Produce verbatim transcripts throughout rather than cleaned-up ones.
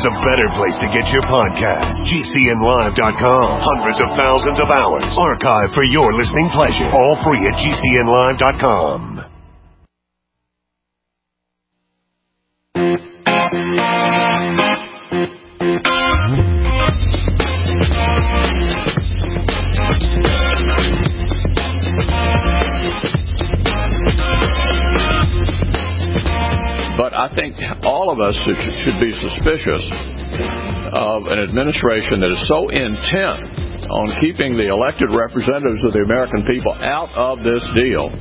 there's a better place to get your podcast. G C N live dot com. Hundreds of thousands of hours archived for your listening pleasure. All free at G C N live dot com. But I think all of us should be suspicious of an administration that is so intent on keeping the elected representatives of the American people out of this deal.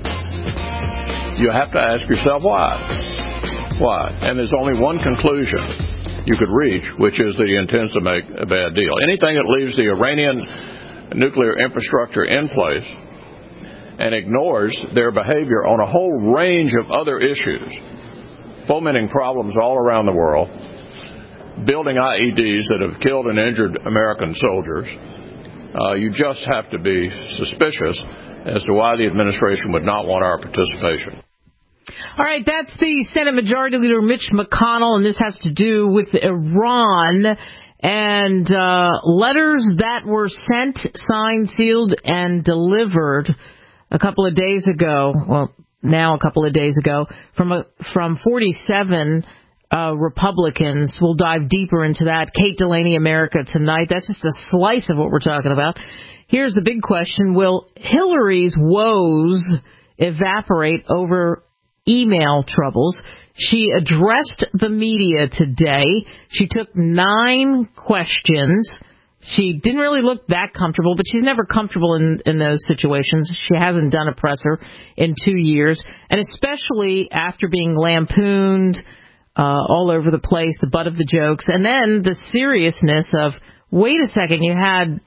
You have to ask yourself why. Why? And there's only one conclusion you could reach, which is that he intends to make a bad deal. Anything that leaves the Iranian nuclear infrastructure in place and ignores their behavior on a whole range of other issues, fomenting problems all around the world, building I E Ds that have killed and injured American soldiers, uh, you just have to be suspicious as to why the administration would not want our participation. All right, that's the Senate Majority Leader Mitch McConnell, and this has to do with Iran and uh, letters that were sent, signed, sealed, and delivered a couple of days ago, well, now a couple of days ago, from a, from forty-seven uh, Republicans. We'll dive deeper into that. Kate Delaney, America Tonight. That's just a slice of what we're talking about. Here's the big question. Will Hillary's woes evaporate over email troubles? She addressed the media today. She took nine questions. She didn't really look that comfortable, but she's never comfortable in, in those situations. She hasn't done a presser in two years, and especially after being lampooned uh, all over the place, the butt of the jokes, and then the seriousness of, wait a second, you had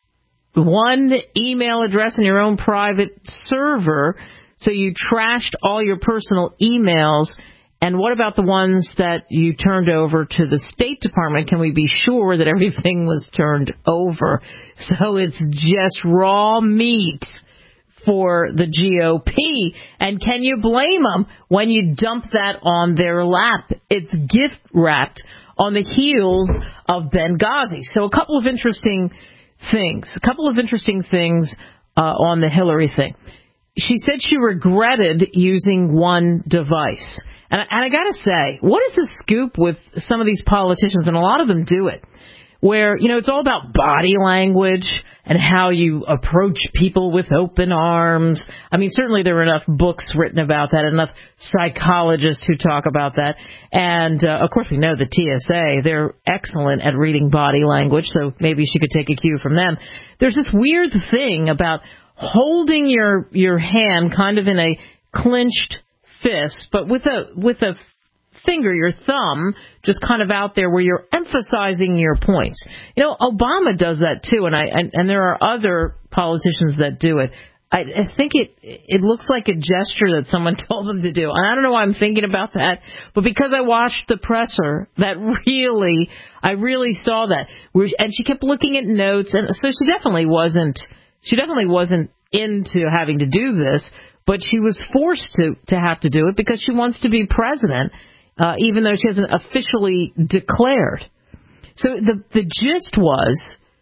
one email address in your own private server, so you trashed all your personal emails. And what about the ones that you turned over to the State Department? Can we be sure that everything was turned over? So it's just raw meat for the G O P. And can you blame them when you dump that on their lap? It's gift wrapped on the heels of Benghazi. So a couple of interesting things, a couple of interesting things uh, on the Hillary thing. She said she regretted using one device. And I, and I got to say, what is the scoop with some of these politicians, and a lot of them do it, where, you know, it's all about body language and how you approach people with open arms. I mean, certainly there are enough books written about that, enough psychologists who talk about that. And, uh, of course, we know the T S A, they're excellent at reading body language, so maybe she could take a cue from them. There's this weird thing about holding your your hand kind of in a clenched fist, but with a with a finger, your thumb, just kind of out there where you're emphasizing your points. You know, Obama does that too, and I and, and there are other politicians that do it. I, I think it it looks like a gesture that someone told them to do, and I don't know why I'm thinking about that, but because I watched the presser, that really, I really saw that. And she kept looking at notes, and so she definitely wasn't. She definitely wasn't into having to do this, but she was forced to, to have to do it because she wants to be president, uh, even though she hasn't officially declared. So the the gist was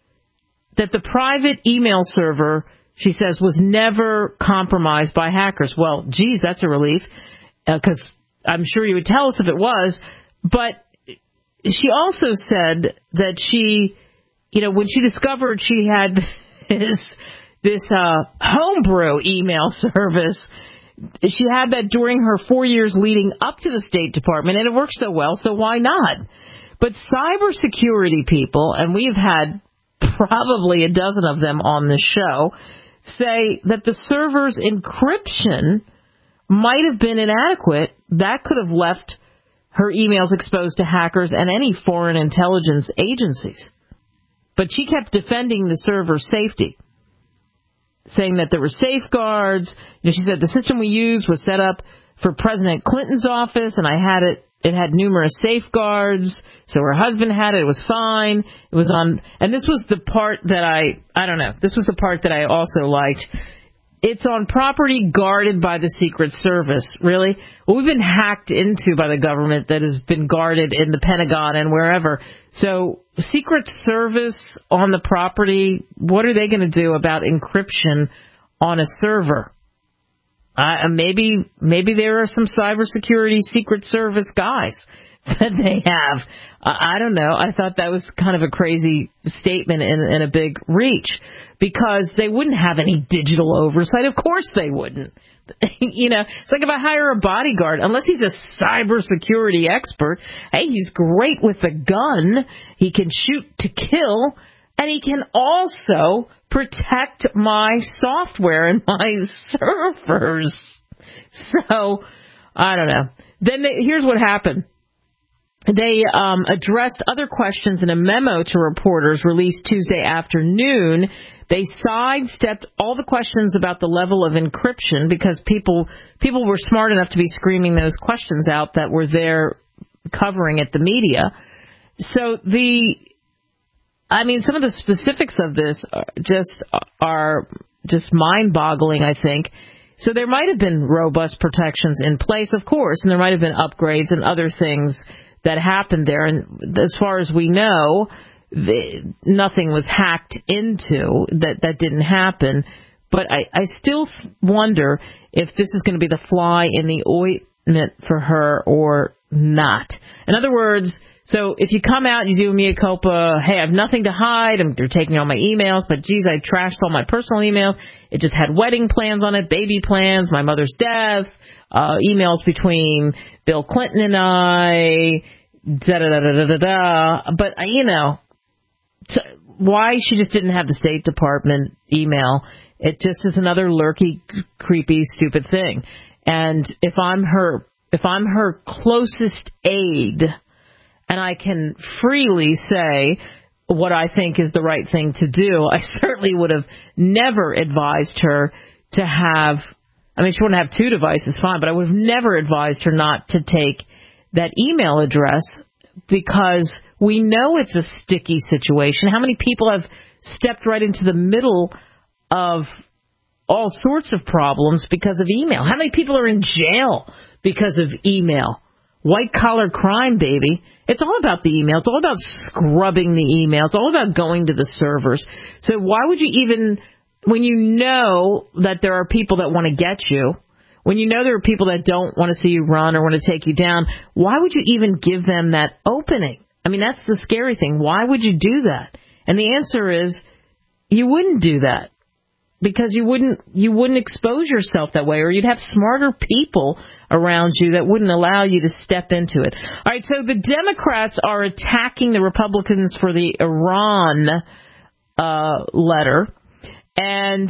that the private email server, she says, was never compromised by hackers. Well, geez, that's a relief, because uh, I'm sure you would tell us if it was. But she also said that she, you know, when she discovered she had this this uh, homebrew email service, she had that during her four years leading up to the State Department, and it worked so well, so why not? But cybersecurity people, and we've had probably a dozen of them on the show, say that the server's encryption might have been inadequate. That could have left her emails exposed to hackers and any foreign intelligence agencies. But she kept defending the server's safety, saying that there were safeguards. You know, she said the system we used was set up for President Clinton's office, and I had it. It had numerous safeguards, so her husband had it. It was fine. It was on, and this was the part that I, I don't know, this was the part that I also liked. it's on property guarded by the Secret Service. Really? Well, we've been hacked into by the government that has been guarded in the Pentagon and wherever. So Secret Service on the property, what are they going to do about encryption on a server? Uh, maybe maybe there are some cybersecurity Secret Service guys that they have. Uh, I don't know. I thought that was kind of a crazy statement and, and a big reach, because they wouldn't have any digital oversight. Of course they wouldn't. You know, it's like if I hire a bodyguard, unless he's a cybersecurity expert, hey, he's great with a gun. He can shoot to kill, and he can also protect my software and my servers. So, I don't know. Then they, here's what happened. They um, addressed other questions in a memo to reporters released Tuesday afternoon. They sidestepped all the questions about the level of encryption because people people were smart enough to be screaming those questions out that were there covering it, the media. So the, I mean, some of the specifics of this are just are just mind-boggling, I think. So there might have been robust protections in place, of course, and there might have been upgrades and other things that happened there. And as far as we know, the, nothing was hacked into. That that didn't happen. But I, I still wonder if this is going to be the fly in the ointment for her or not. In other words, so if you come out and you do a mea culpa, hey, I have nothing to hide, I'm, they're taking all my emails, but geez, I trashed all my personal emails. It just had wedding plans on it, baby plans, my mother's death, uh, emails between Bill Clinton and I, da da da da da da. But, you know, t- why she just didn't have the State Department email? It just is another lurky, creepy, stupid thing. And if I'm her, if I'm her closest aide, and I can freely say what I think is the right thing to do, I certainly would have never advised her to have, I mean, she wouldn't have two devices, fine, but I would have never advised her not to take that email address, because we know it's a sticky situation. How many people have stepped right into the middle of all sorts of problems because of email? How many people are in jail because of email? White-collar crime, baby. It's all about the email. It's all about scrubbing the email. It's all about going to the servers. So why would you even, when you know that there are people that want to get you, when you know there are people that don't want to see you run or want to take you down, why would you even give them that opening? I mean, that's the scary thing. Why would you do that? And the answer is you wouldn't do that. Because you wouldn't you wouldn't expose yourself that way, or you'd have smarter people around you that wouldn't allow you to step into it. All right, so the Democrats are attacking the Republicans for the Iran uh, letter, and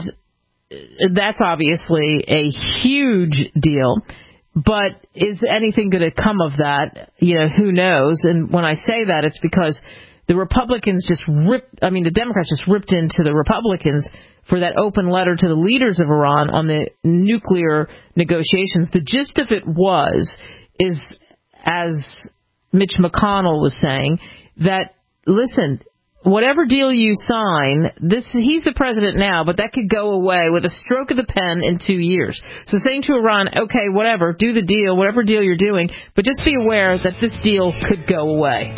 that's obviously a huge deal. But is anything going to come of that? You know, who knows? And when I say that, it's because the Republicans just ripped, I mean, the Democrats just ripped into the Republicans for that open letter to the leaders of Iran on the nuclear negotiations. The gist of it was, is, as Mitch McConnell was saying, that, listen, whatever deal you sign, this he's the president now, but that could go away with a stroke of the pen in two years. So saying to Iran, okay, whatever, do the deal, whatever deal you're doing, but just be aware that this deal could go away.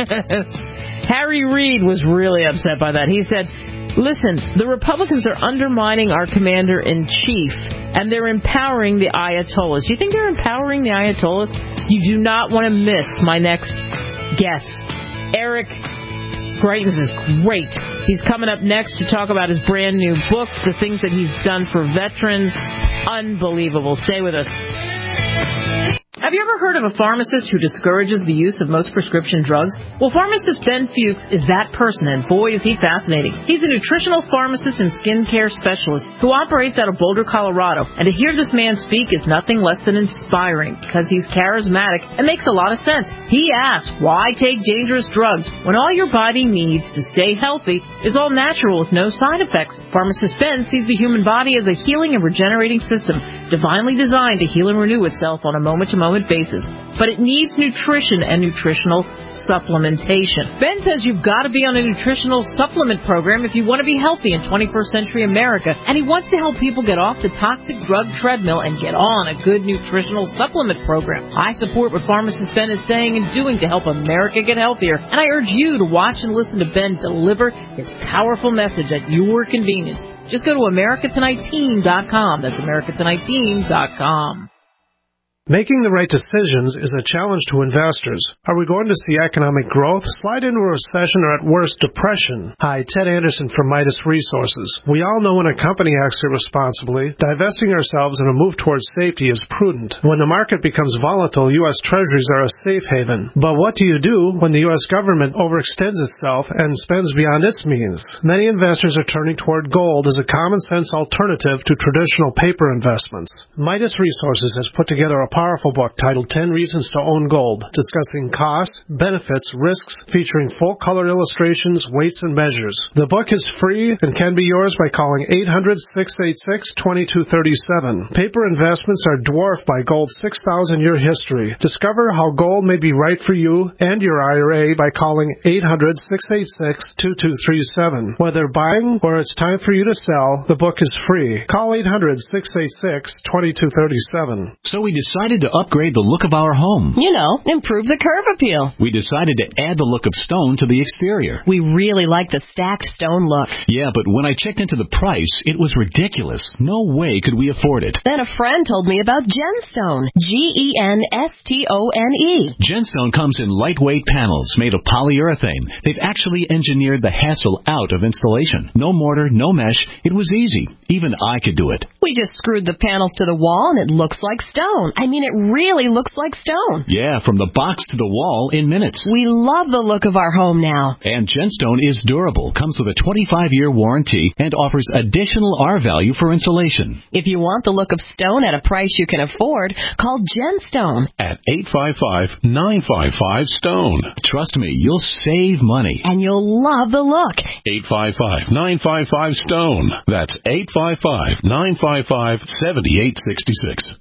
Harry Reid was really upset by that. He said, listen, the Republicans are undermining our commander-in-chief, and they're empowering the Ayatollahs. Do you think they're empowering the Ayatollahs? You do not want to miss my next guest. Eric Greitens is great. He's coming up next to talk about his brand new book, the things that he's done for veterans. Unbelievable. Stay with us. Have you ever heard of a pharmacist who discourages the use of most prescription drugs? Well, pharmacist Ben Fuchs is that person, and boy, is he fascinating. He's a nutritional pharmacist and skincare specialist who operates out of Boulder, Colorado. And to hear this man speak is nothing less than inspiring, because he's charismatic and makes a lot of sense. He asks, why take dangerous drugs when all your body needs to stay healthy is all natural with no side effects? Pharmacist Ben sees the human body as a healing and regenerating system, divinely designed to heal and renew itself on a moment-to-moment moment basis, but it needs nutrition and nutritional supplementation. Ben says you've got to be on a nutritional supplement program if you want to be healthy in twenty-first century America, and he wants to help people get off the toxic drug treadmill and get on a good nutritional supplement program. I support what pharmacist Ben is saying and doing to help America get healthier, and I urge you to watch and listen to Ben deliver his powerful message at your convenience. Just go to America Tonight Team dot com. That's America Tonight Team dot com. Making the right decisions is a challenge to investors. Are we going to see economic growth, slide into a recession, or at worst, depression? Hi, Ted Anderson from Midas Resources. We all know when a company acts irresponsibly, divesting ourselves in a move towards safety is prudent. When the market becomes volatile, U S Treasuries are a safe haven. But what do you do when the U S government overextends itself and spends beyond its means? Many investors are turning toward gold as a common-sense alternative to traditional paper investments. Midas Resources has put together a powerful book titled ten Reasons to Own Gold, discussing costs, benefits, risks, featuring full-color illustrations, weights, and measures. The book is free and can be yours by calling eight hundred, six eight six, two two three seven. Paper investments are dwarfed by gold's six thousand year history. Discover how gold may be right for you and your I R A by calling eight hundred, six eight six, two two three seven. Whether buying or it's time for you to sell, the book is free. Call eight hundred, six eight six, two two three seven. So we decided to upgrade the look of our home. You know, improve the curb appeal. We decided to add the look of stone to the exterior. We really like the stacked stone look. Yeah, but when I checked into the price, it was ridiculous. No way could we afford it. Then a friend told me about Genstone. G E N S T O N E. Genstone comes in lightweight panels made of polyurethane. They've actually engineered the hassle out of installation. No mortar, no mesh. It was easy. Even I could do it. We just screwed the panels to the wall and it looks like stone. I mean, it really looks like stone. Yeah, from the box to the wall in minutes. We love the look of our home now. And Genstone is durable, comes with a twenty-five year warranty, and offers additional R value for insulation. If you want the look of stone at a price you can afford, call Genstone at eight five five, nine five five, STONE. Trust me, you'll save money. And you'll love the look. eight five five, nine five five, STONE. That's eight five five, nine five five, seven eight six six.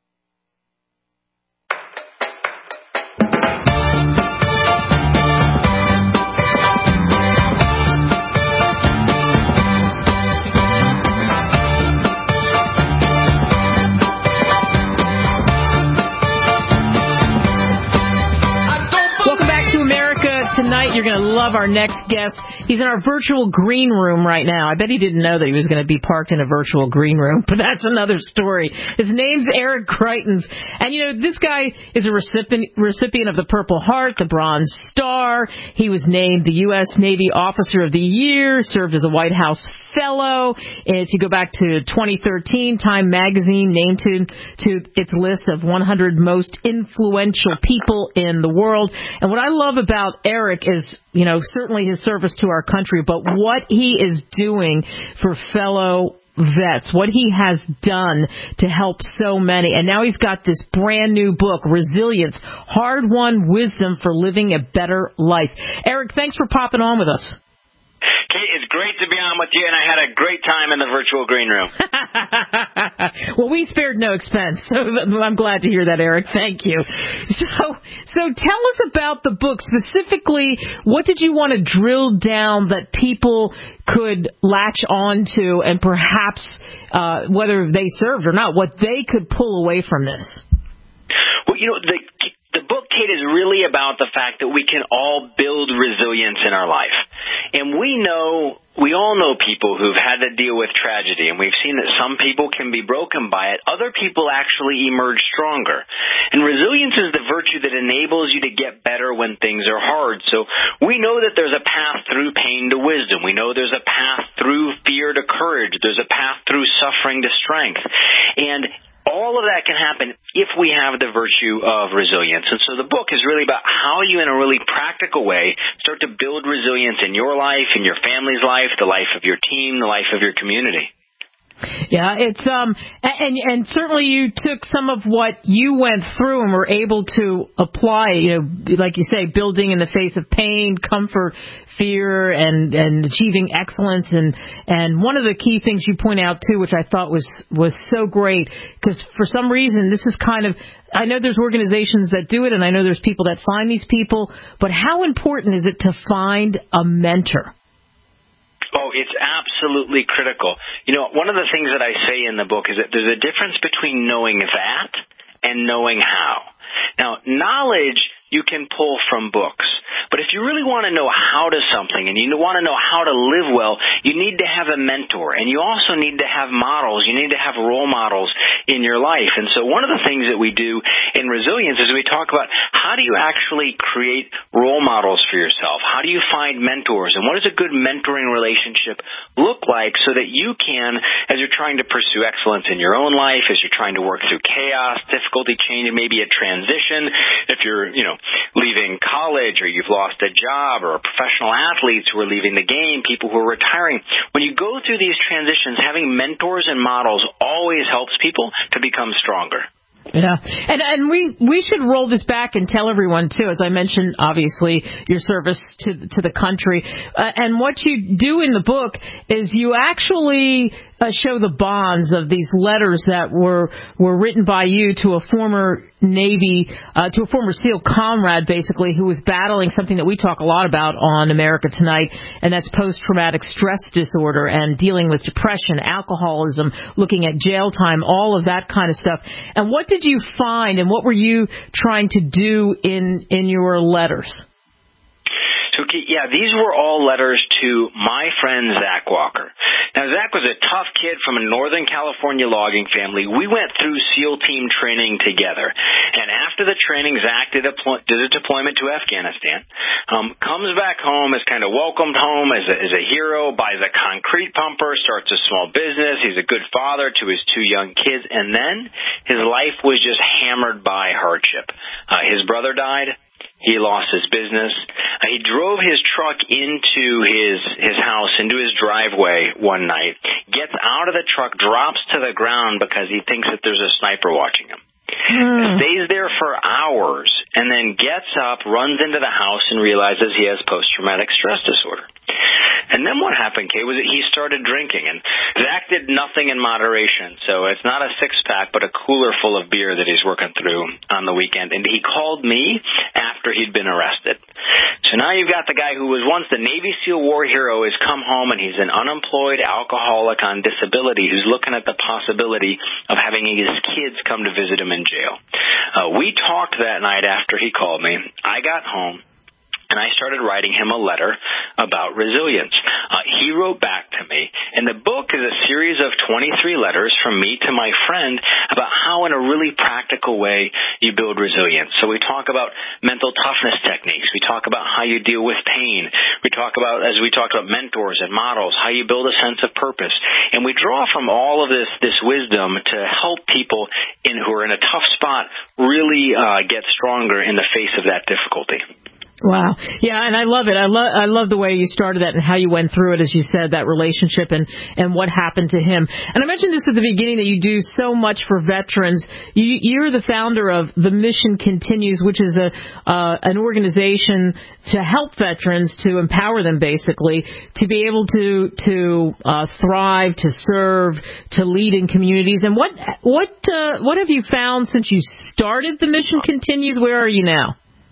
Tonight, you're going to love our next guest. He's in our virtual green room right now. I bet he didn't know that he was going to be parked in a virtual green room, but that's another story. His name's Eric Greitens. And, you know, this guy is a recipient, recipient of the Purple Heart, the Bronze Star. He was named the U S Navy Officer of the Year, served as a White House Fellow. And if you go back to twenty thirteen, Time Magazine named him to its list of one hundred most influential people in the world. And what I love about Eric is, you know, certainly his service to our country, but what he is doing for fellow vets, what he has done to help so many. And now he's got this brand new book, Resilience, Hard-Won Wisdom for Living a Better Life. Eric, thanks for popping on with us. Kate, it's great to be on with you, and I had a great time in the virtual green room. Well, we spared no expense, so I'm glad to hear that, Eric. Thank you. So, so tell us about the book. Specifically, what did you want to drill down that people could latch on to, and perhaps, uh, whether they served or not, what they could pull away from this? Well, you know, the The book, Kate, is really about the fact that we can all build resilience in our life. And we know, we all know people who've had to deal with tragedy, and we've seen that some people can be broken by it. Other people actually emerge stronger. And resilience is the virtue that enables you to get better when things are hard. So we know that there's a path through pain to wisdom. We know there's a path through fear to courage. There's a path through suffering to strength. And all of that can happen if we have the virtue of resilience. And so the book is really about how you, in a really practical way, start to build resilience in your life, in your family's life, the life of your team, the life of your community. Yeah, it's um, and and certainly you took some of what you went through and were able to apply. You know, like you say, building in the face of pain, comfort, fear, and and achieving excellence. And and one of the key things you point out too, which I thought was was so great, because for some reason this is kind of, I know there's organizations that do it, and I know there's people that find these people, but how important is it to find a mentor? Oh, it's absolutely critical. You know, one of the things that I say in the book is that there's a difference between knowing that and knowing how. Now, knowledge you can pull from books. But if you really want to know how to something and you want to know how to live well, you need to have a mentor. And you also need to have models. You need to have role models in your life. And so one of the things that we do in Resilience is we talk about how do you actually create role models for yourself? How do you find mentors? And what does a good mentoring relationship look like so that you can, as you're trying to pursue excellence in your own life, as you're trying to work through chaos, difficulty, change, maybe a transition, if you're, you know, leaving college or you've lost a job, or professional athletes who are leaving the game, people who are retiring. When you go through these transitions, having mentors and models always helps people to become stronger. Yeah, and and we we should roll this back and tell everyone too. As I mentioned, obviously your service to to the country, uh, and what you do in the book is you actually uh, show the bonds of these letters that were were written by you to a former Navy, uh, to a former SEAL comrade, basically, who was battling something that we talk a lot about on America Tonight, and that's post-traumatic stress disorder and dealing with depression, alcoholism, looking at jail time, all of that kind of stuff. And what did you find, and what were you trying to do in in your letters? So, yeah, these were all letters to my friend Zach Walker. Now, Zach was a tough kid from a Northern California logging family. We went through SEAL team training together. And after the training, Zach did a, did a deployment to Afghanistan, um, comes back home, is kind of welcomed home as a, as a hero, buys a concrete pumper, starts a small business. He's a good father to his two young kids. And then his life was just hammered by hardship. Uh, his brother died. He lost his business. Uh, he drove his truck into his his house, into his driveway one night, gets out of the truck, drops to the ground because he thinks that there's a sniper watching him. Mm. Stays there for hours, and then gets up, runs into the house, and realizes he has post-traumatic stress disorder. And then what happened, Kay, was that he started drinking. And Zach did nothing in moderation. So it's not a six-pack, but a cooler full of beer that he's working through on the weekend. And he called me after he'd been arrested. So now you've got the guy who was once the Navy SEAL war hero has come home, and he's an unemployed alcoholic on disability who's looking at the possibility of having his kids come to visit him in jail. Uh, we talked that night after he called me. I got home. And I started writing him a letter about resilience. Uh, he wrote back to me, and the book is a series of twenty-three letters from me to my friend about how, in a really practical way, you build resilience. So we talk about mental toughness techniques. We talk about how you deal with pain. We talk about, as we talked about, mentors and models, how you build a sense of purpose. And we draw from all of this this wisdom to help people in who are in a tough spot really uh, get stronger in the face of that difficulty. Wow. Yeah, and I love it. I love I love the way you started that and how you went through it, as you said, that relationship and, and what happened to him. And I mentioned this at the beginning, that you do so much for veterans. You, you're the founder of The Mission Continues, which is a uh, an organization to help veterans, to empower them, basically, to be able to to uh, thrive, to serve, to lead in communities. And what what uh, what have you found since you started The Mission Continues? Where are you now?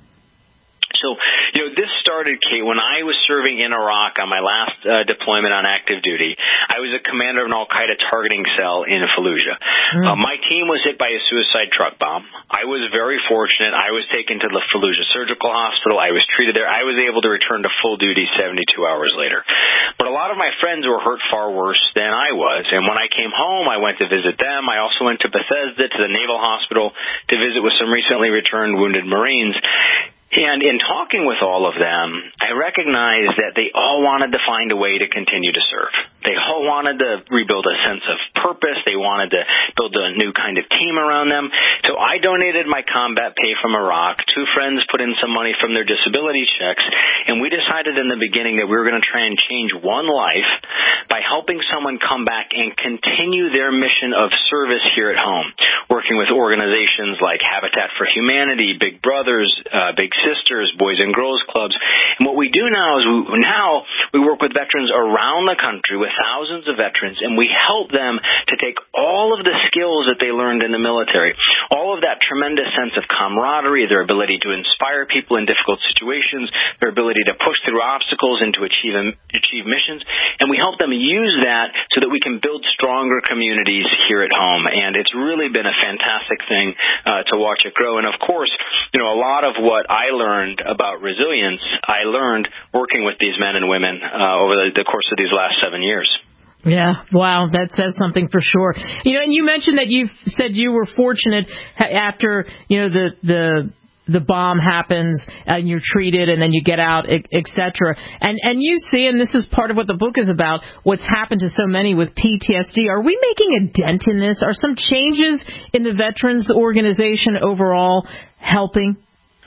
So, you know, this started, Kate, when I was serving in Iraq on my last uh, deployment on active duty. I was a commander of an al-Qaeda targeting cell in Fallujah. Mm. Uh, my team was hit by a suicide truck bomb. I was very fortunate. I was taken to the Fallujah Surgical Hospital. I was treated there. I was able to return to full duty seventy-two hours later. But a lot of my friends were hurt far worse than I was. And when I came home, I went to visit them. I also went to Bethesda, to the Naval Hospital, to visit with some recently returned wounded Marines. And in talking with all of them, I recognized that they all wanted to find a way to continue to serve. They all wanted to rebuild a sense of purpose. They wanted to build a new kind of team around them. So I donated my combat pay from Iraq. Two friends put in some money from their disability checks. And we decided in the beginning that we were going to try and change one life by by helping someone come back and continue their mission of service here at home, working with organizations like Habitat for Humanity, Big Brothers, uh, Big Sisters, Boys and Girls Clubs. And what we do now is we, now we work with veterans around the country, with thousands of veterans, and we help them to take all of the skills that they learned in the military, all of that tremendous sense of camaraderie, their ability to inspire people in difficult situations, their ability to push through obstacles and to achieve achieve missions, and we help them use that so that we can build stronger communities here at home. And it's really been a fantastic thing uh, to watch it grow. And of course, you know, a lot of what I learned about resilience, I learned working with these men and women uh, over the, the course of these last seven years. Yeah, wow, that says something for sure. You know, and you mentioned that you said you were fortunate after, you know, the the the bomb happens and you're treated and then you get out, et cetera. And and you see, and this is part of what the book is about, what's happened to so many with P T S D. Are we making a dent in this? Are some changes in the Veterans Organization overall helping?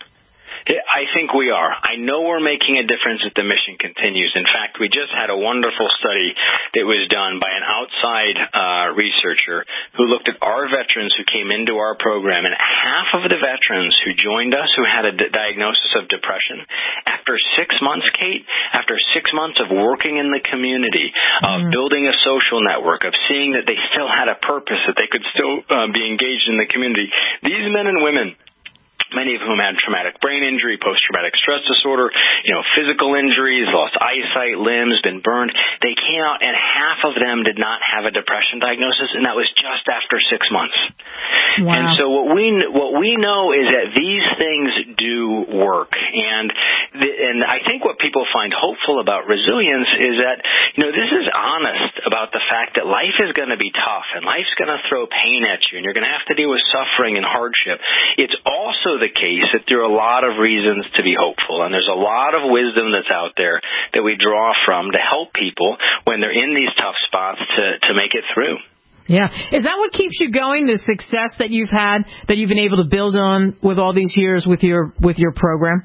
I think we are. I know we're making a difference as the mission continues. In fact, we just had a wonderful study that was done by an outside uh, researcher who looked at our veterans who came into our program, and half of the veterans who joined us who had a d- diagnosis of depression, after six months, Kate, after six months of working in the community, of mm-hmm. building a social network, of seeing that they still had a purpose, that they could still uh, be engaged in the community, these men and women, many of whom had traumatic brain injury, post-traumatic stress disorder, you know, physical injuries, lost eyesight, limbs, been burned. They came out, and half of them did not have a depression diagnosis, and that was just after six months. Wow. And so what we what we know is that these things do work, and the, and I think what people find hopeful about resilience is that, you know, this is honest about the fact that life is going to be tough, and life's going to throw pain at you, and you're going to have to deal with suffering and hardship. It's also the case that there are a lot of reasons to be hopeful, and there's a lot of wisdom that's out there that we draw from to help people when they're in these tough spots to, to make it through. Yeah. Is that what keeps you going, the success that you've had, that you've been able to build on with all these years with your with your program?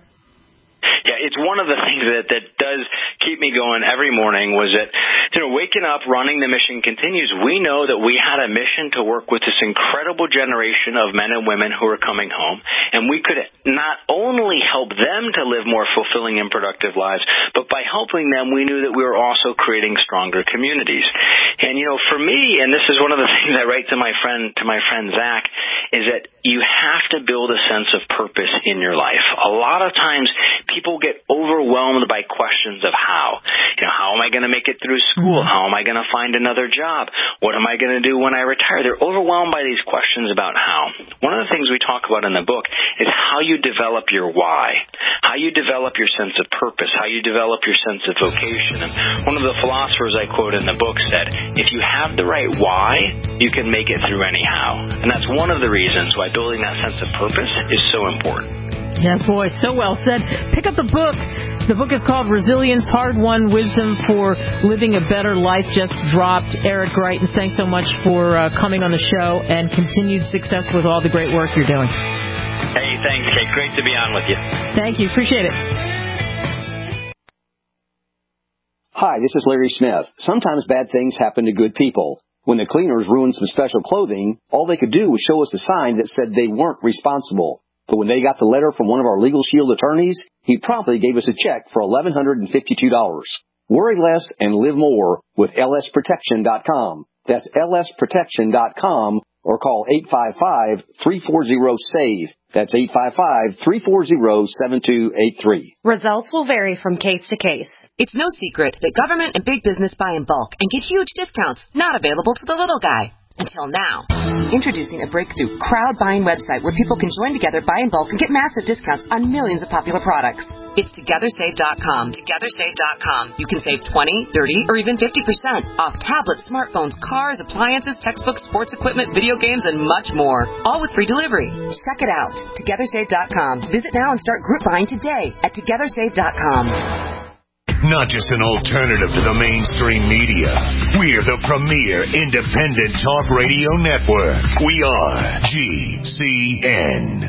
Yeah, it's one of the things that, that does keep me going every morning was that, you know, waking up, running the mission continues. We know that we had a mission to work with this incredible generation of men and women who are coming home, and we could not only help them to live more fulfilling and productive lives, but by helping them, we knew that we were also creating stronger communities. And, you know, for me, and this is one of the things I write to my friend, to my friend Zach, is that you have to build a sense of purpose in your life. A lot of times people get overwhelmed by questions of how. You know, how am I going to make it through school? How am I going to find another job? What am I going to do when I retire? They're overwhelmed by these questions about how. One of the things we talk about in the book is how you develop your why, how you develop your sense of purpose, how you develop your sense of vocation. And one of the philosophers I quote in the book said, if you have the right why, you can make it through any how. And that's one of the reasons why building that sense of purpose is so important. Yeah, boy, so well said. Pick up the book. The book is called Resilience, Hard-Won Wisdom for Living a Better Life. Just dropped. Eric Greitens, thanks so much for uh, coming on the show, and continued success with all the great work you're doing. Hey, thanks, Kate. Great to be on with you. Thank you. Appreciate it. Hi, this is Larry Smith. Sometimes bad things happen to good people. When the cleaners ruined some special clothing, all they could do was show us a sign that said they weren't responsible. But when they got the letter from one of our Legal Shield attorneys, he promptly gave us a check for eleven hundred fifty-two dollars. Worry less and live more with L S protection dot com. That's L S protection dot com, or call eight five five, three four zero, S A V E. That's eight five five, three four zero, seven two eight three. Results will vary from case to case. It's no secret that government and big business buy in bulk and get huge discounts not available to the little guy. Until now. Introducing a breakthrough crowd buying website where people can join together, buy in bulk, and get massive discounts on millions of popular products. It's Together Save dot com. Together Save dot com. You can save twenty, thirty, or even fifty percent off tablets, smartphones, cars, appliances, textbooks, sports equipment, video games, and much more. All with free delivery. Check it out. Together Save dot com. Visit now and start group buying today at Together Save dot com. Not just an alternative to the mainstream media. We're the premier independent talk radio network. We are G C N.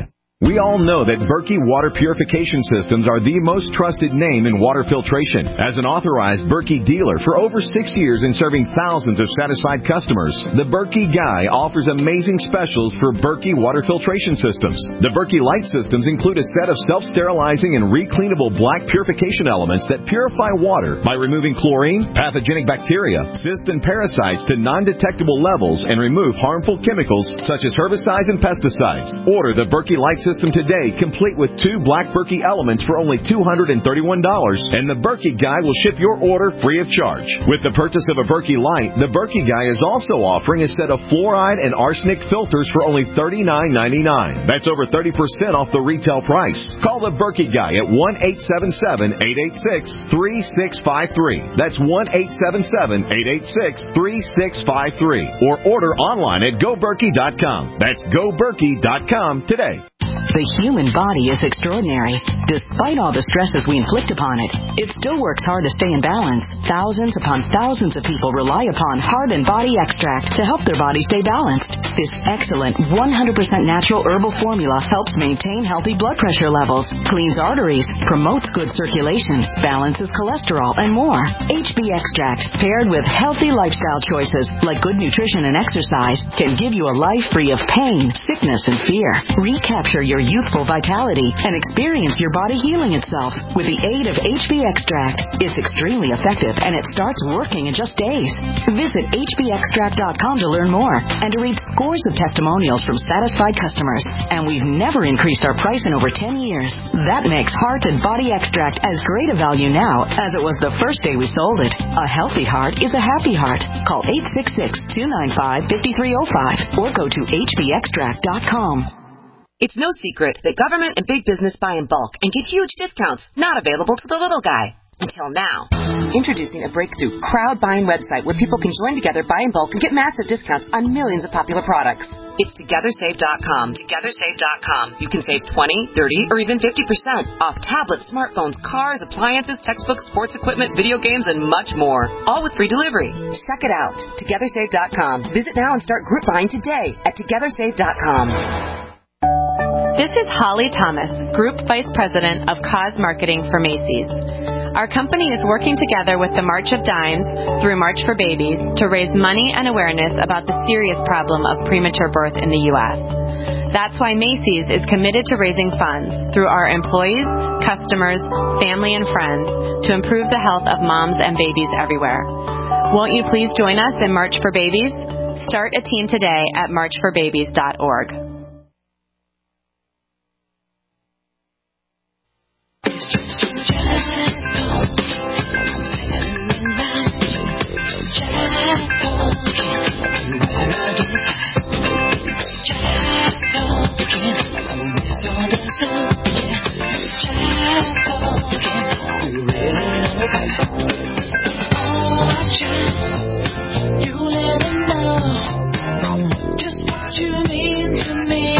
We all know that Berkey Water Purification Systems are the most trusted name in water filtration. As an authorized Berkey dealer for over six years and serving thousands of satisfied customers, the Berkey Guy offers amazing specials for Berkey Water Filtration Systems. The Berkey Light Systems include a set of self-sterilizing and recleanable black purification elements that purify water by removing chlorine, pathogenic bacteria, cysts, and parasites to non-detectable levels and remove harmful chemicals such as herbicides and pesticides. Order the Berkey Light System today, complete with two black Berkey elements for only two hundred thirty-one dollars, and the Berkey Guy will ship your order free of charge. With the purchase of a Berkey Light, the Berkey Guy is also offering a set of fluoride and arsenic filters for only thirty-nine ninety-nine. That's over thirty percent off the retail price. Call the Berkey Guy at one eight seven seven, eight eight six, three six five three. That's one eight seven seven, eight eight six, three six five three. Or order online at go berkey dot com. That's go berkey dot com today. The human body is extraordinary. Despite all the stresses we inflict upon it, it still works hard to stay in balance. Thousands upon thousands of people rely upon Heart and Body Extract to help their body stay balanced. This excellent one hundred percent natural herbal formula helps maintain healthy blood pressure levels, cleans arteries, promotes good circulation, balances cholesterol, and more. H B Extract, paired with healthy lifestyle choices like good nutrition and exercise, can give you a life free of pain, sickness, and fear. Recapture your youthful vitality and experience your body healing itself with the aid of H B Extract. It's extremely effective and it starts working in just days. Visit H B extract dot com to learn more and to read scores of testimonials from satisfied customers. And we've never increased our price in over ten years. That makes Heart and Body Extract as great a value now as it was the first day we sold it. A healthy heart is a happy heart. Call eight six six, two nine five, five three zero five or go to H B extract dot com. It's no secret that government and big business buy in bulk and get huge discounts not available to the little guy. Until now. Introducing a breakthrough crowd buying website where people can join together, buy in bulk, and get massive discounts on millions of popular products. It's together save dot com. together save dot com. You can save twenty, thirty, or even fifty percent off tablets, smartphones, cars, appliances, textbooks, sports equipment, video games, and much more. All with free delivery. Check it out. together save dot com. Visit now and start group buying today at together save dot com. This is Holly Thomas, Group Vice President of Cause Marketing for Macy's. Our company is working together with the March of Dimes through March for Babies to raise money and awareness about the serious problem of premature birth in the U S. That's why Macy's is committed to raising funds through our employees, customers, family, and friends to improve the health of moms and babies everywhere. Won't you please join us in March for Babies? Start a team today at march for babies dot org. You let me know just what you mean to me.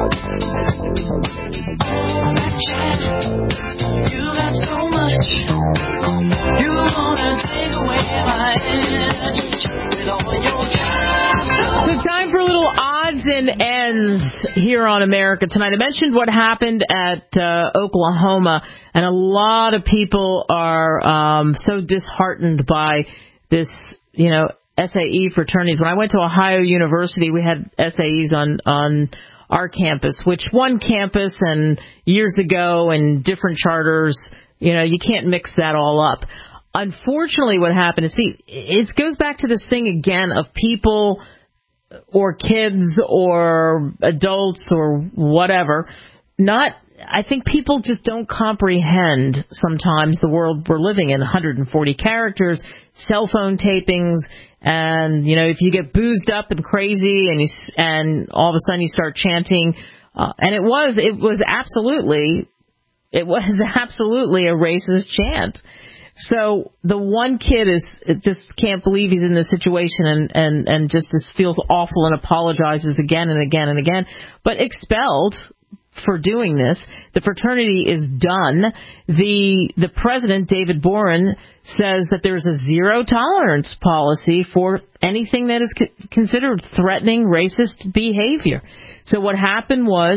Oh, my child, you got so much. You wanna take away my energy with all your child. So time for a little odds and ends here on America Tonight. I mentioned what happened at uh, Oklahoma, and a lot of people are um, so disheartened by this, you know, S A E fraternities. When I went to Ohio University, we had S A Es on on our campus, which one campus and years ago and different charters, you know, you can't mix that all up. Unfortunately, what happened is, see, it goes back to this thing again of people or kids or adults or whatever, not, I think people just don't comprehend sometimes the world we're living in. one hundred forty characters, cell phone tapings, and, you know, if you get boozed up and crazy and you, and all of a sudden you start chanting, uh, and it was, it was absolutely, it was absolutely a racist chant. So the one kid is just can't believe he's in this situation and, and, and just this feels awful and apologizes again and again and again, but expelled for doing this. The fraternity is done. The the president, David Boren, says that there's a zero tolerance policy for anything that is co- considered threatening racist behavior. So what happened was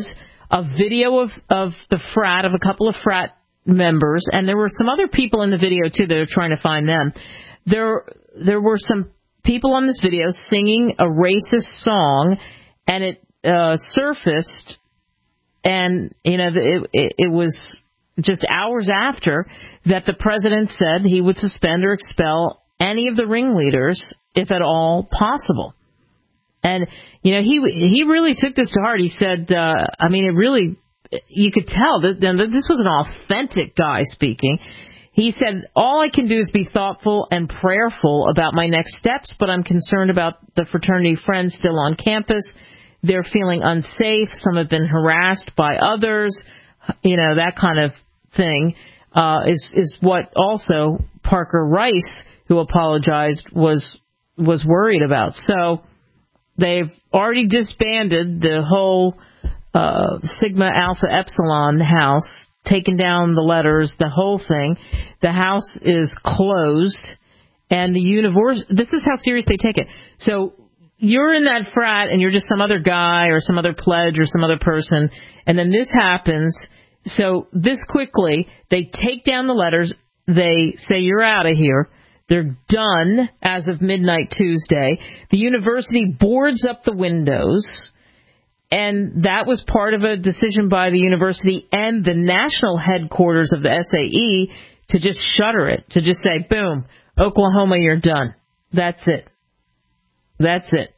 a video of, of the frat, of a couple of frat members, and there were some other people in the video, too, that are trying to find them. There, there were some people on this video singing a racist song, and it uh, surfaced, and, you know, it, it, it was just hours after that the president said he would suspend or expel any of the ringleaders, if at all possible. And, you know, he he really took this to heart. He said, uh, I mean, it really, you could tell that, that this was an authentic guy speaking. He said, all I can do is be thoughtful and prayerful about my next steps, but I'm concerned about the fraternity friends still on campus. They're feeling unsafe. Some have been harassed by others. You know, that kind of thing uh, is, is what also Parker Rice, who apologized, was was worried about. So they've already disbanded the whole uh, Sigma Alpha Epsilon house, taken down the letters, the whole thing. The house is closed, and the universe. This is how serious they take it. So you're in that frat, and you're just some other guy or some other pledge or some other person, and then this happens. So this quickly, they take down the letters. They say, you're out of here. They're done as of midnight Tuesday. The university boards up the windows, and that was part of a decision by the university and the national headquarters of the S A E to just shutter it, to just say, boom, Oklahoma, you're done. That's it. That's it.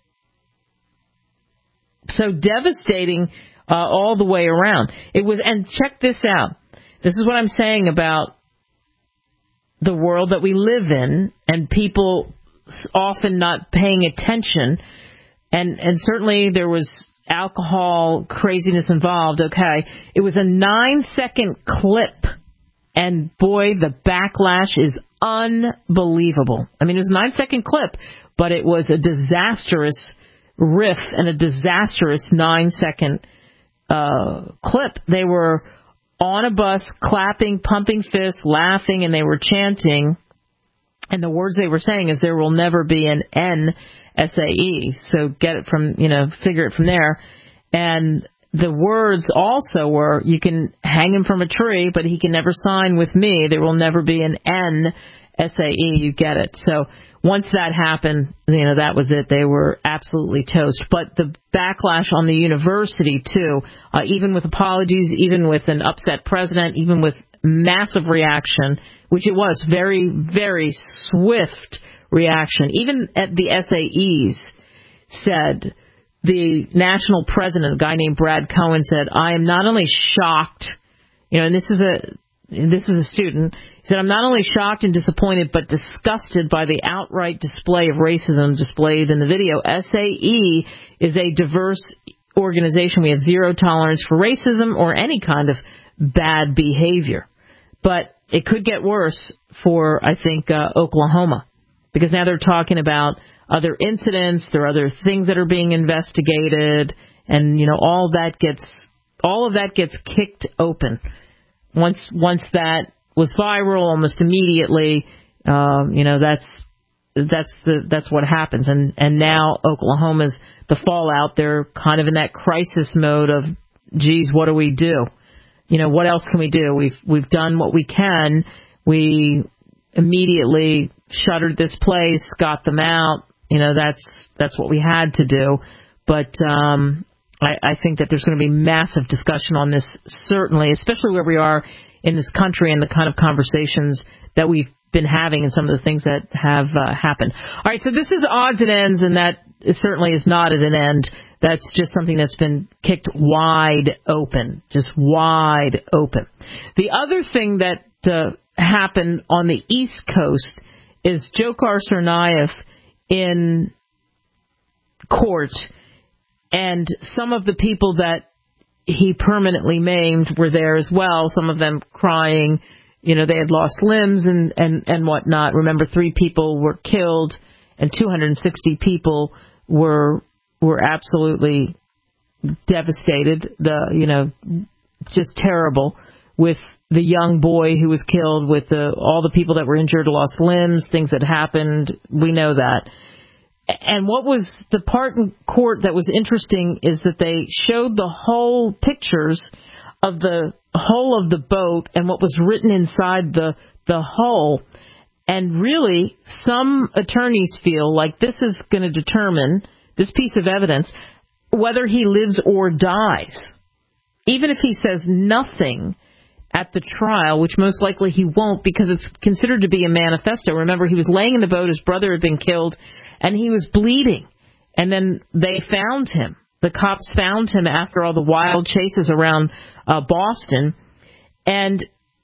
So devastating uh, all the way around. It was, and check this out. This is what I'm saying about the world that we live in, and people often not paying attention, and and certainly there was alcohol craziness involved. Okay, it was a nine second clip, and boy, the backlash is unbelievable. I mean, it was a nine second clip, but it was a disastrous riff and a disastrous nine second uh, clip. They were on a bus, clapping, pumping fists, laughing, and they were chanting. And the words they were saying is, there will never be an N S A E. So get it from, you know, figure it from there. And the words also were, you can hang him from a tree, but he can never sign with me. There will never be an N S A E. You get it. So once that happened, you know, that was it. They were absolutely toast. But the backlash on the university, too, uh, even with apologies, even with an upset president, even with massive reaction, which it was, very, very swift reaction. Even at the S A Es said, the national president, a guy named Brad Cohen, said, I am not only shocked, you know, and this is a this is a student, he said, I'm not only shocked and disappointed, but disgusted by the outright display of racism displayed in the video. S A E is a diverse organization. We have zero tolerance for racism or any kind of bad behavior. But it could get worse for, I think, uh, Oklahoma, because now they're talking about other incidents, there are other things that are being investigated, and, you know, all that gets, all of that gets kicked open. Once once that was viral, almost immediately, um, you know, that's that's the that's what happens. And and now Oklahoma's the fallout. They're kind of in that crisis mode of, geez, what do we do? You know, what else can we do? We've we've done what we can. We immediately shuttered this place, got them out. You know, that's that's what we had to do. But um, I, I think that there's going to be massive discussion on this, certainly, especially where we are in this country and the kind of conversations that we've been having and some of the things that have uh, happened. All right, so this is odds and ends, and that certainly is not at an end. That's just something that's been kicked wide open, just wide open. The other thing that uh, happened on the East Coast is Dzhokhar Tsarnaev in court, and some of the people that he permanently maimed were there as well, some of them crying. You know, they had lost limbs and, and, and whatnot. Remember, three people were killed and two hundred sixty people were were absolutely devastated. The, you know, just terrible, with the young boy who was killed, with the, all the people that were injured, lost limbs, things that happened. We know that. And what was the part in court that was interesting is that they showed the whole pictures of the hull of the boat and what was written inside the the hull. And really, some attorneys feel like this is going to determine, this piece of evidence, whether he lives or dies. Even if he says nothing at the trial, which most likely he won't because it's considered to be a manifesto. Remember, he was laying in the boat, his brother had been killed, and he was bleeding. And then they found him. The cops found him after all the wild chases around uh, Boston. And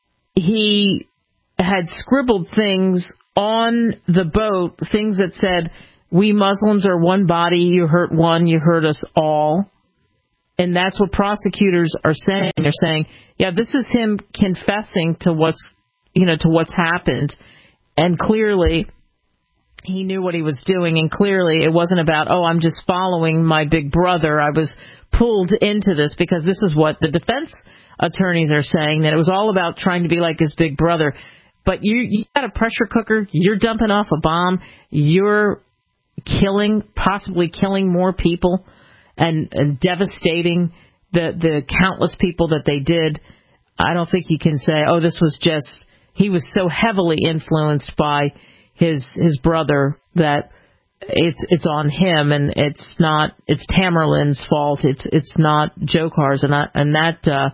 he had scribbled things on the boat, things that said, "We Muslims are one body, you hurt one, you hurt us all." And that's what prosecutors are saying. They're saying, yeah, this is him confessing to what's, you know, to what's happened. And clearly he knew what he was doing. And clearly it wasn't about, oh, I'm just following my big brother. I was pulled into this because this is what the defense attorneys are saying, that it was all about trying to be like his big brother. But you, you got a pressure cooker, you're dumping off a bomb, you're killing, possibly killing more people and, and devastating the, the countless people that they did. I don't think you can say, oh, this was just, he was so heavily influenced by his his brother that it's it's on him, and it's not, it's Tamerlan's fault. It's it's not Djokar's, and I, and that uh,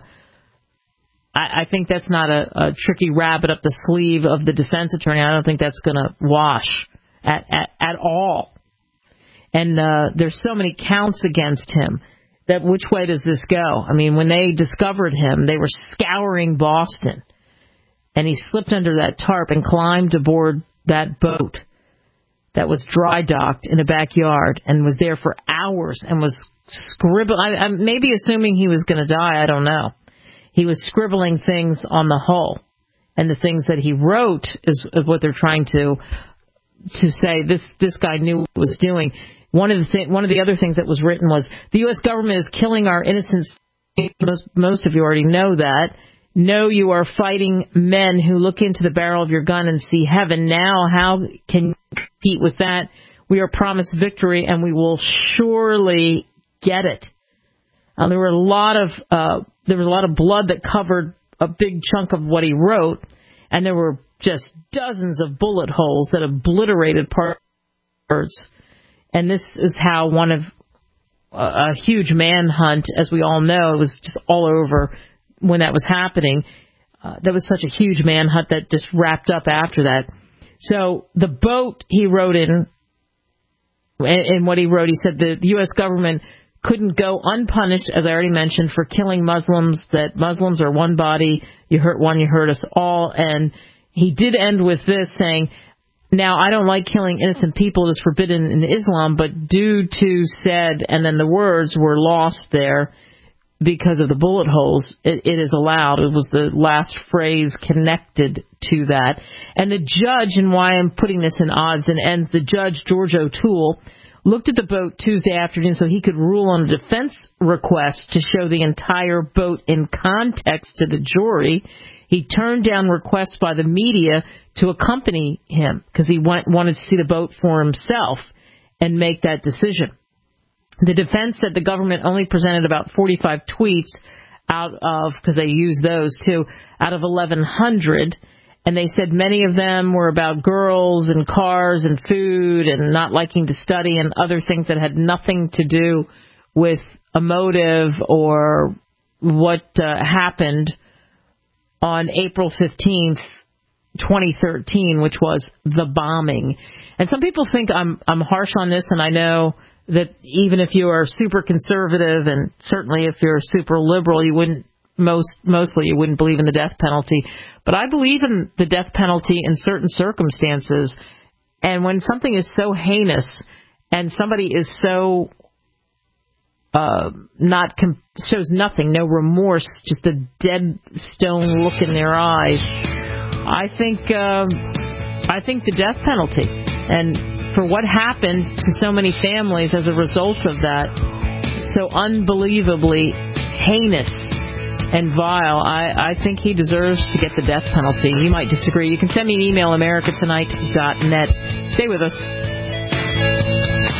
I, I think that's not a, a tricky rabbit up the sleeve of the defense attorney. I don't think that's going to wash at, at at all. And uh, there's so many counts against him that which way does this go? I mean, when they discovered him, they were scouring Boston, and he slipped under that tarp and climbed aboard that boat that was dry docked in a backyard and was there for hours and was scribbling. I, I'm maybe assuming he was going to die. I don't know. He was scribbling things on the hull, and the things that he wrote is, is what they're trying to to say. This this guy knew what he was doing. One of the th- one of the other things that was written was, the U S government is killing our innocents. Most, most of you already know that. No, you are fighting men who look into the barrel of your gun and see heaven. Now, how can you compete with that? We are promised victory, and we will surely get it. Uh, there were a lot of uh, there was a lot of blood that covered a big chunk of what he wrote, and there were just dozens of bullet holes that obliterated parts. And this is how one of uh, a huge manhunt, as we all know, it was just all over. When that was happening, uh, that was such a huge manhunt that just wrapped up after that. So the boat he wrote in, in what he wrote, he said the U S government couldn't go unpunished, as I already mentioned, for killing Muslims, that Muslims are one body, you hurt one, you hurt us all. And he did end with this, saying, now, I don't like killing innocent people, it is forbidden in Islam, but due to said, and then the words were lost there, because of the bullet holes, it, it is allowed. It was the last phrase connected to that. And the judge, and why I'm putting this in odds and ends, the judge, George O'Toole, looked at the boat Tuesday afternoon so he could rule on a defense request to show the entire boat in context to the jury. He turned down requests by the media to accompany him because he want, wanted to see the boat for himself and make that decision. The defense said the government only presented about forty-five tweets out of, because they used those too, out of eleven hundred. And they said many of them were about girls and cars and food and not liking to study and other things that had nothing to do with a motive or what uh, happened on April fifteenth, twenty thirteen, which was the bombing. And some people think I'm I'm harsh on this, and I know that even if you are super conservative and certainly if you're super liberal, you wouldn't, most mostly you wouldn't believe in the death penalty. But I believe in the death penalty in certain circumstances. And when something is so heinous and somebody is so uh, not com- shows nothing, no remorse, just a dead stone look in their eyes, I think um, I think the death penalty. And for what happened to so many families as a result of that, so unbelievably heinous and vile, I, I think he deserves to get the death penalty. You might disagree. You can send me an email, america tonight dot net. Stay with us.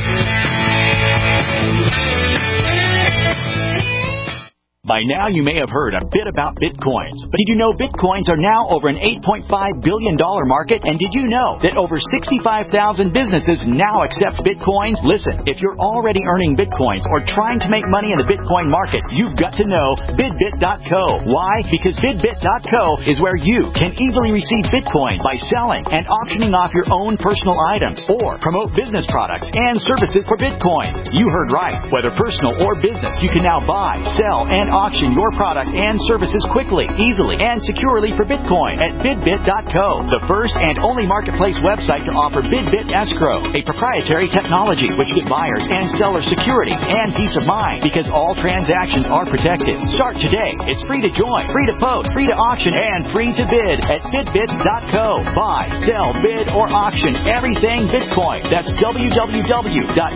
By now, you may have heard a bit about Bitcoins. But did you know Bitcoins are now over an eight point five billion dollars market? And did you know that over sixty-five thousand businesses now accept Bitcoins? Listen, if you're already earning Bitcoins or trying to make money in the Bitcoin market, you've got to know Bidbit dot co. Why? Because Bidbit dot co is where you can easily receive Bitcoin by selling and auctioning off your own personal items or promote business products and services for Bitcoins. You heard right. Whether personal or business, you can now buy, sell, and auction your product and services quickly, easily, and securely for Bitcoin at Bidbit dot co, the first and only marketplace website to offer Bidbit Escrow, a proprietary technology which gives buyers and sellers security and peace of mind because all transactions are protected. Start today. It's free to join, free to post, free to auction, and free to bid at Bidbit dot co. Buy, sell, bid, or auction everything Bitcoin. That's w w w dot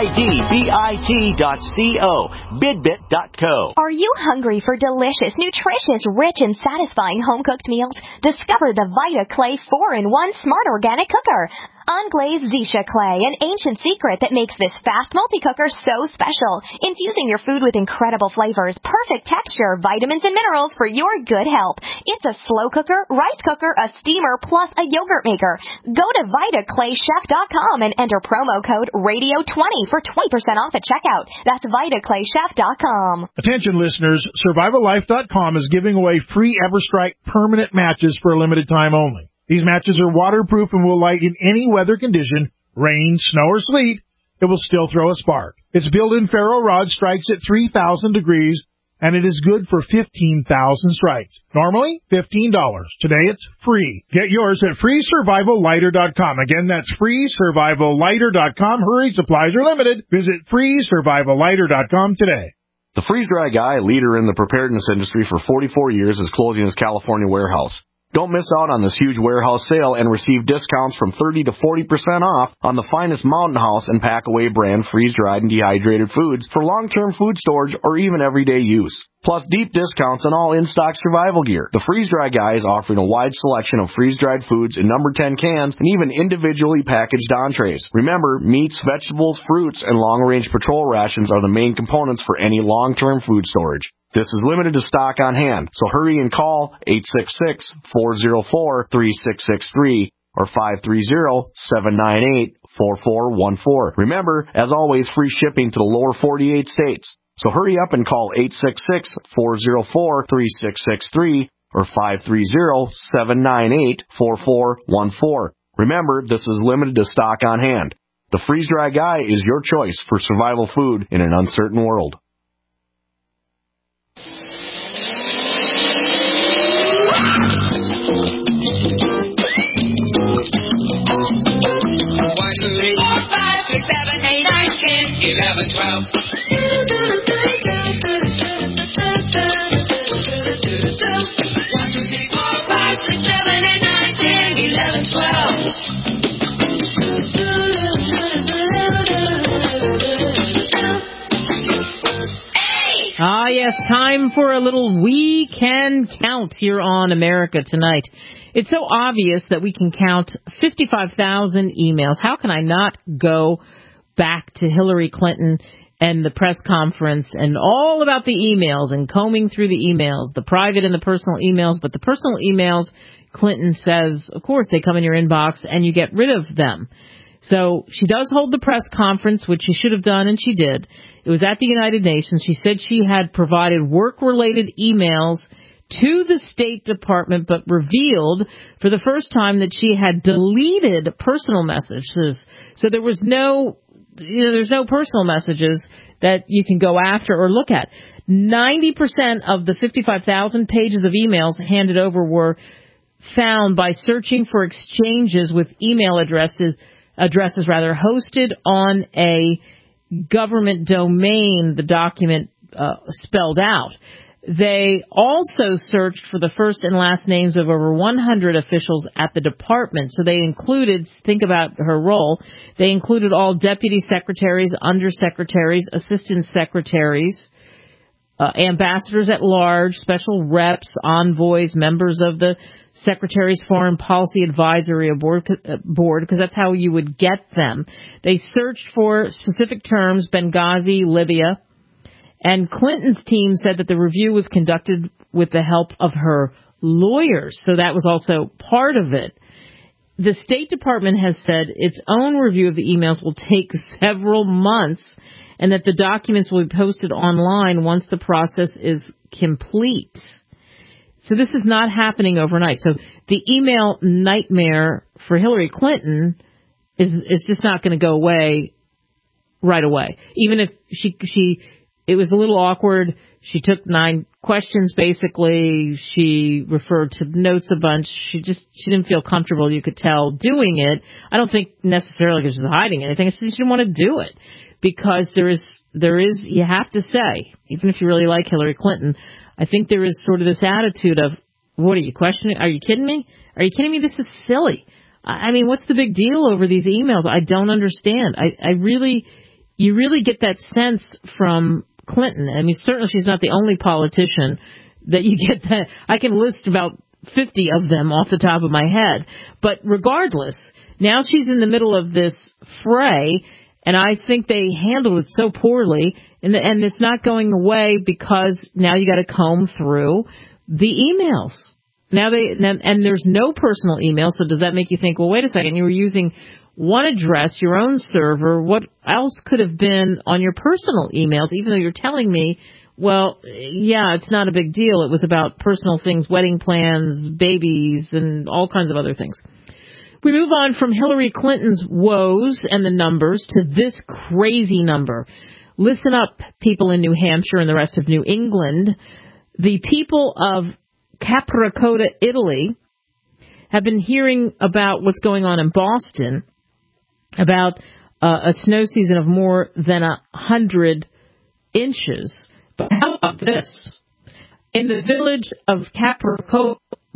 bidbit dot co. Bidbit dot co. Are you hungry for delicious, nutritious, rich, and satisfying home-cooked meals? Discover the Vita Clay four in one Smart Organic Cooker. Unglazed Zisha clay, an ancient secret that makes this fast multi-cooker so special. Infusing your food with incredible flavors, perfect texture, vitamins, and minerals for your good health. It's a slow cooker, rice cooker, a steamer, plus a yogurt maker. Go to Vita Clay Chef dot com and enter promo code radio twenty for twenty percent off at checkout. That's Vita Clay Chef dot com. Attention listeners, Survival Life dot com is giving away free EverStrike permanent matches for a limited time only. These matches are waterproof and will light in any weather condition, rain, snow, or sleet. It will still throw a spark. Its built-in ferro rod strikes at three thousand degrees, and it is good for fifteen thousand strikes. Normally, fifteen dollars. Today, it's free. Get yours at free survival lighter dot com. Again, that's free survival lighter dot com. Hurry, supplies are limited. Visit free survival lighter dot com today. The Freeze-Dry Guy, leader in the preparedness industry for forty-four years, is closing his California warehouse. Don't miss out on this huge warehouse sale and receive discounts from thirty to forty percent off on the finest Mountain House and Packaway brand freeze-dried and dehydrated foods for long-term food storage or even everyday use. Plus deep discounts on all in-stock survival gear. The Freeze-Dry Guy is offering a wide selection of freeze-dried foods in number ten cans and even individually packaged entrees. Remember, meats, vegetables, fruits, and long-range patrol rations are the main components for any long-term food storage. This is limited to stock on hand, so hurry and call eight six six, four zero four, three six six three or five three zero, seven nine eight, four four one four. Remember, as always, free shipping to the lower forty-eight states. So hurry up and call eight six six, four zero four, three six six three or five three zero, seven nine eight, four four one four. Remember, this is limited to stock on hand. The Freeze-Dry Guy is your choice for survival food in an uncertain world. One, two, three, four, five, six, seven, eight, nine, ten, eleven, twelve. One, two, three, four, five, six, seven, eight, nine, ten, eleven, twelve. Ah, yes, time for a little We Can Count here on America Tonight. It's so obvious that we can count fifty-five thousand emails. How can I not go back to Hillary Clinton and the press conference and all about the emails and combing through the emails, the private and the personal emails, but the personal emails, Clinton says, of course, they come in your inbox and you get rid of them. So she does hold the press conference, which she should have done, and she did. It was at the United Nations. She said she had provided work-related emails to the State Department, but revealed for the first time that she had deleted personal messages. So there was no, you know, there's no personal messages that you can go after or look at. ninety percent of the fifty-five thousand pages of emails handed over were found by searching for exchanges with email addresses, addresses rather, hosted on a government domain, the document uh, spelled out. They also searched for the first and last names of over one hundred officials at the department. So they included, think about her role, they included all deputy secretaries, undersecretaries, assistant secretaries, uh, ambassadors at large, special reps, envoys, members of the Secretary's Foreign Policy Advisory Board, because that's how you would get them. They searched for specific terms, Benghazi, Libya, and Clinton's team said that the review was conducted with the help of her lawyers, so that was also part of it. The State Department has said its own review of the emails will take several months and that the documents will be posted online once the process is complete. So this is not happening overnight. So the email nightmare for Hillary Clinton is is just not going to go away right away. Even if she she it was a little awkward. She took nine questions basically. She referred to notes a bunch. She just she didn't feel comfortable, you could tell, doing it. I don't think necessarily because she was hiding anything. It's just she didn't want to do it because there is there is you have to say, even if you really like Hillary Clinton, I think there is sort of this attitude of, what are you questioning? Are you kidding me? Are you kidding me? This is silly. I mean, what's the big deal over these emails? I don't understand. I, I really, you really get that sense from Clinton. I mean, certainly she's not the only politician that you get that. I can list about fifty of them off the top of my head. But regardless, now she's in the middle of this fray, and I think they handled it so poorly, and, the, and it's not going away because now you got to comb through the emails. Now they and, and there's no personal email, so does that make you think, well, wait a second, you were using one address, your own server, what else could have been on your personal emails, even though you're telling me, well, yeah, it's not a big deal. It was about personal things, wedding plans, babies, and all kinds of other things. We move on from Hillary Clinton's woes and the numbers to this crazy number. Listen up, people in New Hampshire and the rest of New England. The people of Capricoda, Italy, have been hearing about what's going on in Boston, about uh, a snow season of more than a hundred inches. But how about this? In the village of Capricoda,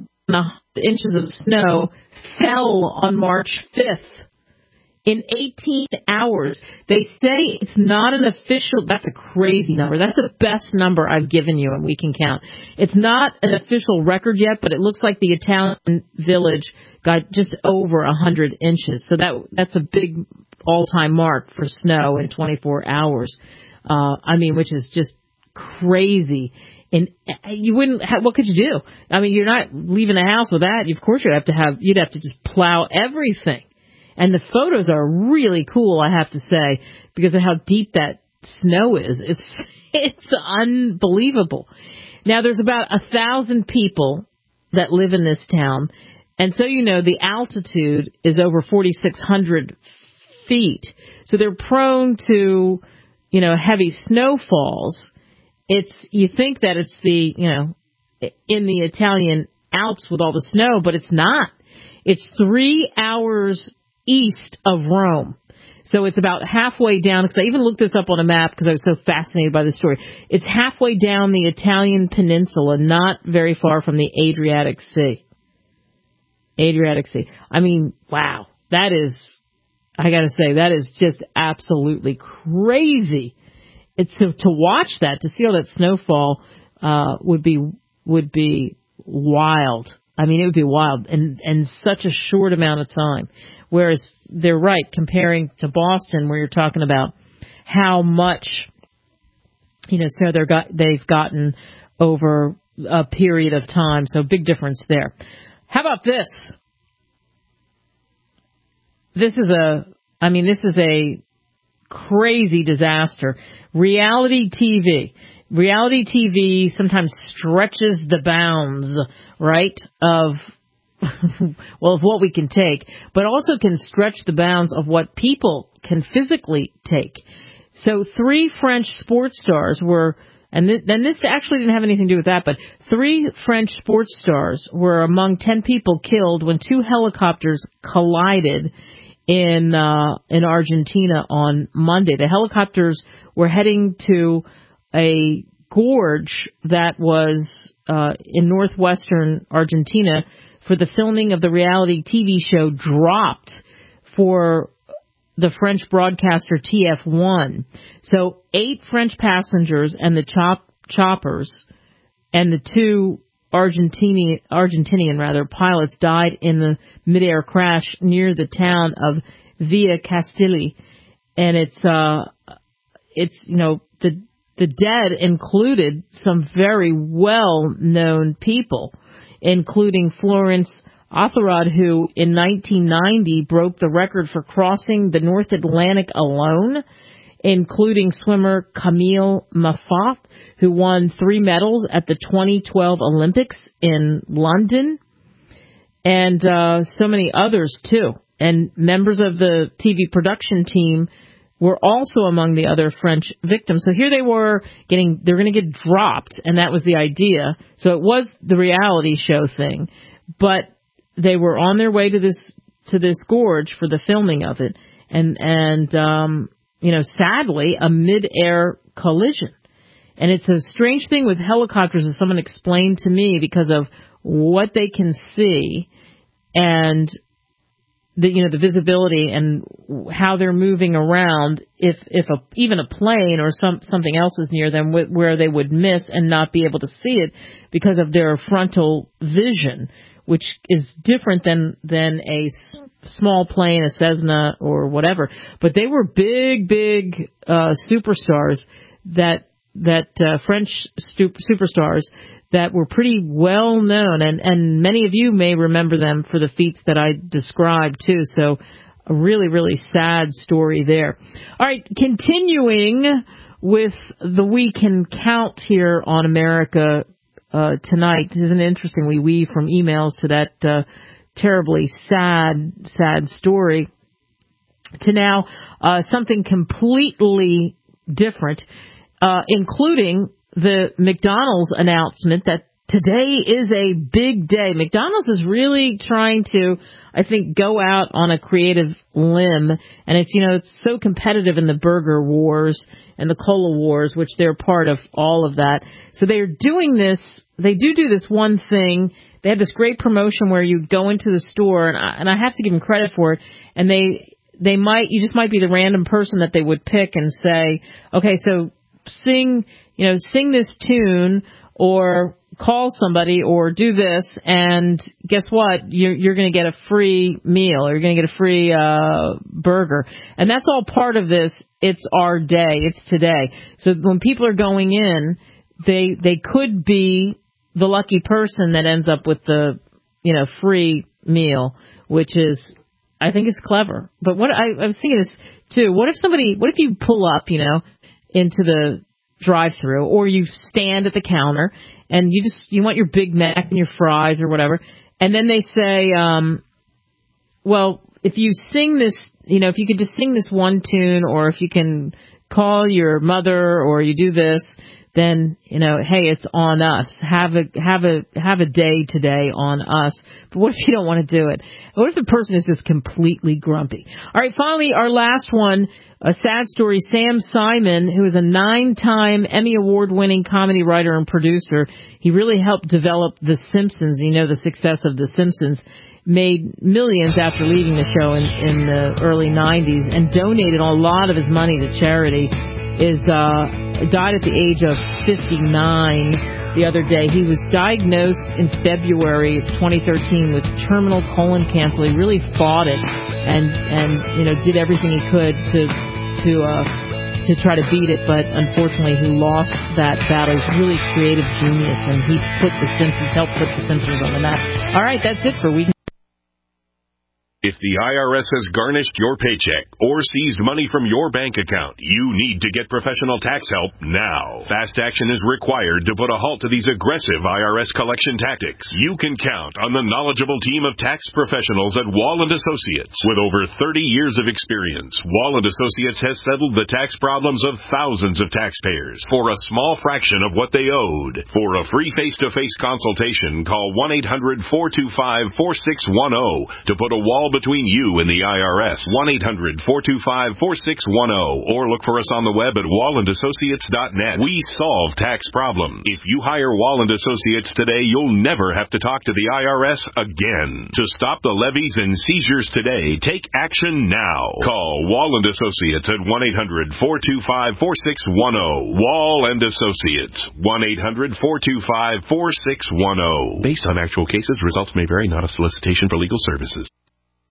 inches of snow fell on March fifth. In eighteen hours. They say it's not an official, that's a crazy number. That's the best number I've given you and we can count. It's not an official record yet, but it looks like the Italian village got just over one hundred inches. So that that's a big all-time mark for snow in twenty-four hours. Uh, I mean, which is just crazy. And you wouldn't, what could you do? I mean, you're not leaving the house with that. Of course you'd have to have, you'd have to just plow everything. And the photos are really cool, I have to say, because of how deep that snow is. It's, it's unbelievable. Now there's about a thousand people that live in this town. And so, you know, the altitude is over forty-six hundred feet. So they're prone to, you know, heavy snowfalls. It's, you think that it's the, you know, in the Italian Alps with all the snow, but it's not. It's three hours east of Rome. So it's about halfway down, because I even looked this up on a map because I was so fascinated by the story. It's halfway down the Italian peninsula, not very far from the Adriatic Sea. Adriatic Sea. I mean, wow. That is, I gotta say, that is just absolutely crazy. It's so to watch that, to see all that snowfall, uh, would be, would be wild. I mean, it would be wild in, in such a short amount of time. Whereas they're right, comparing to Boston, where you're talking about how much, you know, snow they're got, they've gotten over a period of time. So big difference there. How about this? This is a, I mean, this is a crazy disaster. Reality T V. Reality T V sometimes stretches the bounds, right, of, well, of what we can take, but also can stretch the bounds of what people can physically take. So three French sports stars were, and th- then this actually didn't have anything to do with that, but three French sports stars were among ten people killed when two helicopters collided in uh, in Argentina on Monday. The helicopters were heading to a gorge that was uh, in northwestern Argentina for the filming of the reality T V show Dropped for the French broadcaster T F one. So eight French passengers and the top choppers, and the two Argentinian, Argentinian rather pilots died in the midair crash near the town of Villa Castilli, and it's uh, it's you know the the dead included some very well known people, including Florence Atherod, who in nineteen ninety broke the record for crossing the North Atlantic alone, including swimmer Camille Maffat, who won three medals at the twenty twelve Olympics in London, and uh, so many others, too. And members of the T V production team were also among the other French victims. So here they were getting, they were going to get dropped, and that was the idea. So it was the reality show thing, but they were on their way to this to this gorge for the filming of it, and and um, you know, sadly, a mid-air collision. And it's a strange thing with helicopters, as someone explained to me, because of what they can see and the you know the visibility and how they're moving around. If if a, even a plane or some something else is near them, wh- where they would miss and not be able to see it because of their frontal vision, which is different than than a s- small plane, a Cessna or whatever. But they were big, big uh, superstars that that uh, French stu- superstars that were pretty well known, and and many of you may remember them for the feats that I described too. So a really, really sad story there. All right, continuing with the We Can Count here on America Uh, tonight. Isn't it interesting? We weave from emails to that uh, terribly sad, sad story to now uh, something completely different, uh, including the McDonald's announcement that today is a big day. McDonald's is really trying to, I think, go out on a creative limb, and it's, you know, it's so competitive in the burger wars and the cola wars, which they're part of all of that. So they're doing this. They do do this one thing. They have this great promotion where you go into the store, and I, and I have to give them credit for it. And they they might you just might be the random person that they would pick and say, okay, so sing you know sing this tune or call somebody or do this, and guess what? You're you're going to get a free meal, or you're going to get a free uh, burger, and that's all part of this. It's our day. It's today. So when people are going in, they they could be the lucky person that ends up with the, you know, free meal, which is, I think it's clever. But what I, I was thinking is, too, what if somebody, what if you pull up, you know, into the drive-thru, or you stand at the counter and you just, you want your Big Mac and your fries or whatever, and then they say, um, well, if you sing this, you know, if you could just sing this one tune, or if you can call your mother, or you do this, then, you know, hey, it's on us. Have a have a have a day today on us. But what if you don't want to do it? What if the person is just completely grumpy? All right, finally, our last one, a sad story. Sam Simon, who is a nine-time Emmy Award-winning comedy writer and producer, he really helped develop The Simpsons. You know, the success of The Simpsons, made millions after leaving the show in, in the early nineties, and donated a lot of his money to charity. Is uh, died at the age of fifty-nine the other day. He was diagnosed in February of twenty thirteen with terminal colon cancer. He really fought it and and you know did everything he could to to uh, to try to beat it, but unfortunately he lost that battle. He's really creative genius, and he put the Simpsons helped put the Simpsons on the map. All right, that's it for Week. If the I R S has garnished your paycheck or seized money from your bank account, you need to get professional tax help now. Fast action is required to put a halt to these aggressive I R S collection tactics. You can count on the knowledgeable team of tax professionals at Wall and Associates. With over thirty years of experience, Wall and Associates has settled the tax problems of thousands of taxpayers for a small fraction of what they owed. For a free face-to-face consultation, call one eight hundred four two five four six one zero to put a wall between you and the I R S. one eight hundred four two five four six one zero or look for us on the web at wall and associates dot net. We solve tax problems. If you hire Wall and Associates today, you'll never have to talk to the I R S again. To stop the levies and seizures today, take action now. Call Wall and Associates at one eight hundred four two five four six one zero. Wall and Associates, one eight hundred four two five four six one zero. Based on actual cases, results may vary, not a solicitation for legal services.